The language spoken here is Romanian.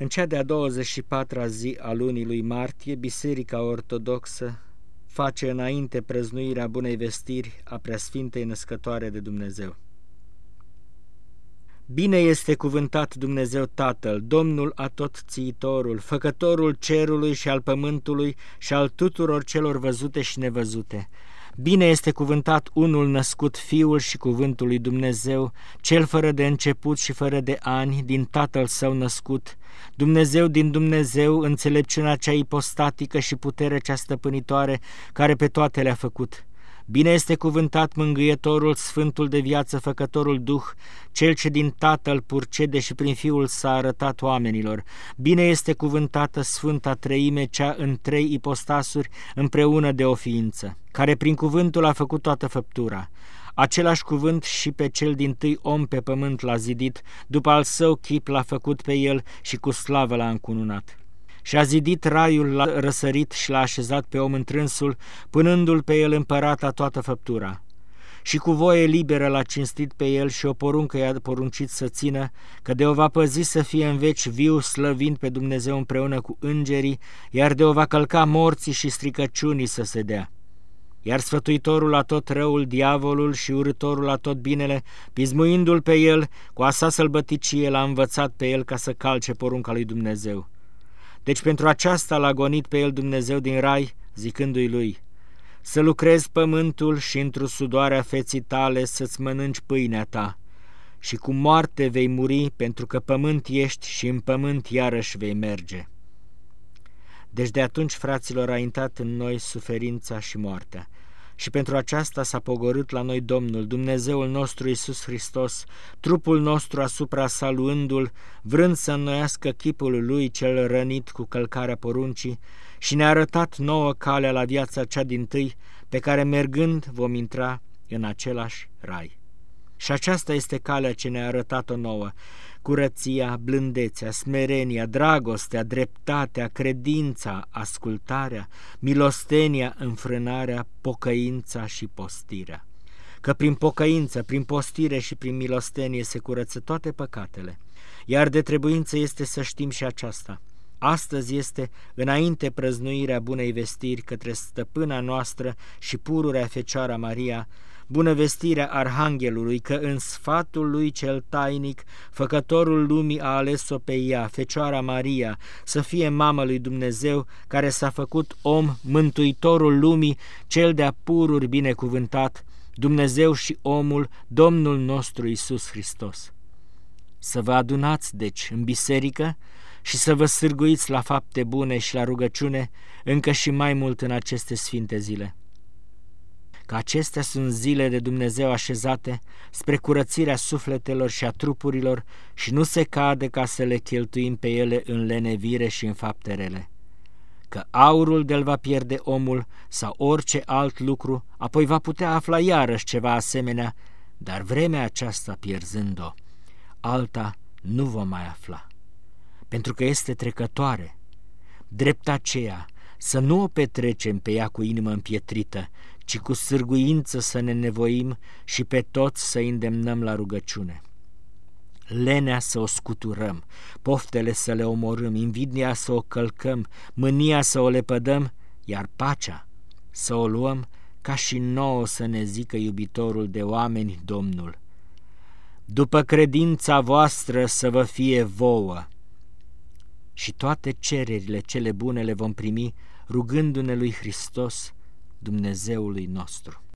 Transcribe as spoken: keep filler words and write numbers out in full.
În cea de-a douăzeci și patra zi a lunii lui martie, Biserica Ortodoxă face înainte prăznuirea Bunei Vestiri a Preasfintei Născătoare de Dumnezeu. Bine este cuvântat Dumnezeu Tatăl, Domnul Atotțiitorul, Făcătorul cerului și al pământului și al tuturor celor văzute și nevăzute. Bine este cuvântat unul născut, Fiul și Cuvântul lui Dumnezeu, Cel fără de început și fără de ani, din Tatăl Său născut, Dumnezeu din Dumnezeu, înțelepciunea cea ipostatică și puterea cea stăpânitoare, care pe toate le-a făcut. Bine este cuvântat Mângâietorul, Sfântul de viață, Făcătorul Duh, Cel ce din Tatăl purcede și prin Fiul s-a arătat oamenilor. Bine este cuvântată Sfânta Treime, cea în trei ipostasuri, împreună de o ființă, care prin cuvântul a făcut toată făptura. Același cuvânt și pe cel dintâi om pe pământ l-a zidit, după al său chip l-a făcut pe el și cu slavă l-a încununat. Și-a zidit raiul, l-a răsărit și l-a așezat pe om întrânsul, punându-l pe el împărat a toată făptura. Și cu voie liberă l-a cinstit pe el și o poruncă i-a poruncit să țină, că de o va păzi să fie în veci viu, slăvind pe Dumnezeu împreună cu îngerii, iar de o va călca morții și stricăciunii să se dea. Iar sfătuitorul la tot răul, diavolul, și urâtorul la tot binele, pismuindu-l pe el, cu a sa sălbăticie l-a învățat pe el ca să calce porunca lui Dumnezeu. Deci pentru aceasta l-a gonit pe el Dumnezeu din rai, zicându-i lui: să lucrezi pământul și într-o sudoarea feții tale să-ți mănânci pâinea ta, și cu moarte vei muri, pentru că pământ ești și în pământ iarăși vei merge. Deci de atunci, fraților, a intrat în noi suferința și moartea. Și pentru aceasta s-a pogorât la noi Domnul, Dumnezeul nostru Iisus Hristos, trupul nostru asupra sa luându-l, vrând să înnoiască chipul lui cel rănit cu călcarea poruncii, și ne-a arătat nouă calea la viața cea dintâi, pe care mergând vom intra în același rai. Și aceasta este calea ce ne-a arătat-o nouă: curăția, blândețea, smerenia, dragostea, dreptatea, credința, ascultarea, milostenia, înfrânarea, pocăința și postirea. Că prin pocăință, prin postire și prin milostenie se curăță toate păcatele, iar de trebuință este să știm și aceasta. Astăzi este înainte prăznuirea Bunei Vestiri către stăpâna noastră și pururea Fecioara Maria, bunăvestirea Arhanghelului, că în sfatul lui cel tainic, Făcătorul lumii a ales-o pe ea, Fecioara Maria, să fie mamă lui Dumnezeu, care s-a făcut om, Mântuitorul lumii, cel de-a pururi binecuvântat, Dumnezeu și omul, Domnul nostru Iisus Hristos. Să vă adunați, deci, în biserică și să vă sârguiți la fapte bune și la rugăciune încă și mai mult în aceste sfinte zile. Că acestea sunt zile de Dumnezeu așezate spre curățirea sufletelor și a trupurilor și nu se cade ca să le cheltuim pe ele în lenevire și în fapte rele. Că aurul de-l va pierde omul sau orice alt lucru, apoi va putea afla iarăși ceva asemenea, dar vremea aceasta pierzând-o, alta nu vom mai afla, pentru că este trecătoare. Drept aceea, să nu o petrecem pe ea cu inimă împietrită, ci cu sârguință să ne nevoim și pe toți să îndemnăm la rugăciune. Lenea să o scuturăm, poftele să le omorâm, invidia să o călcăm, mânia să o lepădăm, iar pacea să o luăm ca și nouă să ne zică iubitorul de oameni Domnul: după credința voastră să vă fie vouă. Și toate cererile cele bune le vom primi rugându-ne lui Hristos, Dumnezeului nostru.